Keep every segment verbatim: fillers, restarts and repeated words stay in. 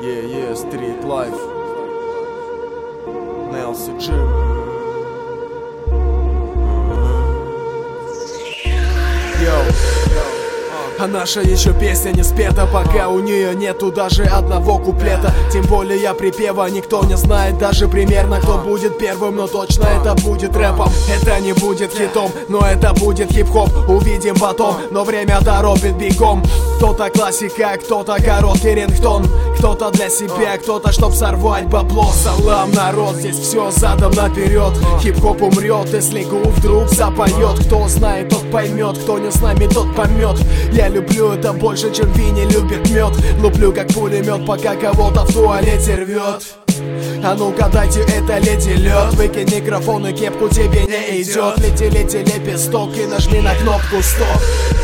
Yeah, yeah, street life. Nelsi Jim. Йоу. А наша еще песня не спета, пока у нее нету даже одного куплета. Тем более припева никто не знает даже примерно, кто будет первым, но точно это будет рэпом. Это не будет хитом, но это будет хип-хоп, увидим потом, но время торопит бегом. Кто-то классика, кто-то короткий рингтон, кто-то для себя, кто-то чтоб сорвать бабло. Салам, народ, здесь все задом наперед. Хип-хоп умрет, если гу вдруг запоет. Кто знает, тот поймет, кто не с нами, тот помет. Я люблю это больше, чем Винни любит мед. Луплю как пулемет, пока кого-то в туалете рвет. А ну-ка дайте это леди лед. Выкинь микрофон и кепку, тебе не идет. Лети, лети, лепесток и нажми на кнопку стоп.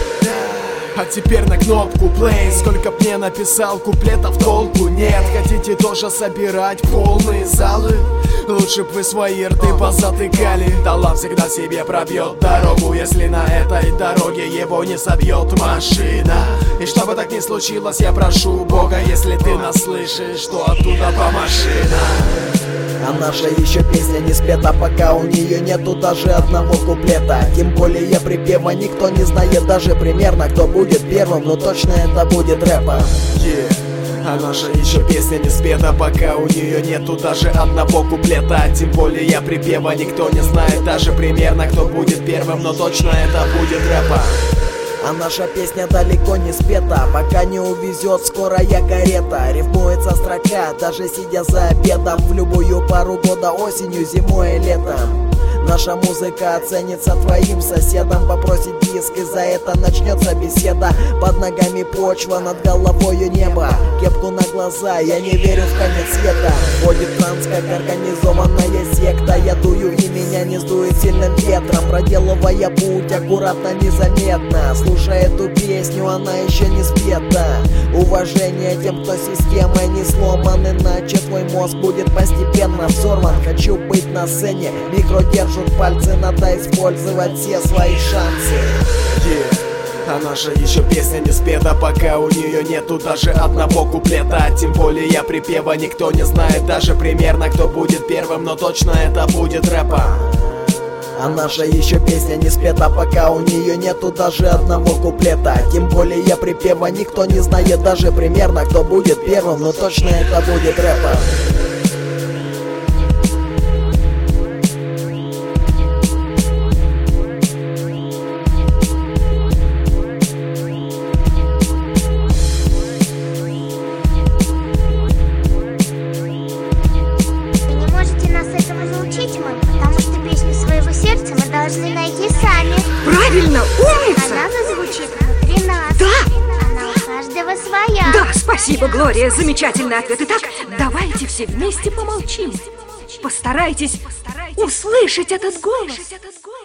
А теперь на кнопку play. Сколько б мне написал куплетов, толку нет. Хотите тоже собирать полные залы? Лучше б вы свои рты позатыкали. Талант всегда себе пробьет дорогу, если на этой дороге его не собьет машина. И чтобы так не случилось, я прошу Бога, если ты нас слышишь, то оттуда помаши нам. А наша еще песня не спета, пока у нее нету даже одного куплета. Тем более припева никто не знает даже примерно, кто будет первым, но точно это будет рэпом. Yeah. А наша еще песня не спета, пока у нее нету даже одного куплета. Тем более припева никто не знает даже примерно, кто будет первым, но точно это будет рэпом. А наша песня далеко не спета, пока не увезет скорая карета. Рифмуется строка, даже сидя за обедом, в любую пару года, осенью, зимой и летом. Наша музыка оценится твоим соседом, попросит диск, и за это начнется беседа. Под ногами почва, над головою небо, кепку на глаза, я не верю в конец света. Ходит транс, как организованная секта. Я дую, и меня не сдует сильным ветром, проделывая путь аккуратно, незаметно. Слушай эту песню, она еще не спета. Уважение тем, кто системой не сломан, иначе твой мозг будет постепенно взорван. Хочу быть на сцене, микро держу пальцы, надо использовать все свои шансы. Yeah. А наша еще песня не спета, пока у нее нету даже одного куплета. Тем более припева никто не знает даже примерно, кто будет первым, но точно это будет рэпом. А наша еще песня не спета, пока у нее нету даже одного куплета. Тем более припева никто не знает даже примерно, кто будет первым, но точно это будет рэпом. Должны найти сами. Правильно, умница! Она зазвучит внутри нас. Да! Она у каждого своя. Да, спасибо, Глория, замечательный ответ. Итак, давайте все вместе помолчим. Постарайтесь услышать этот голос.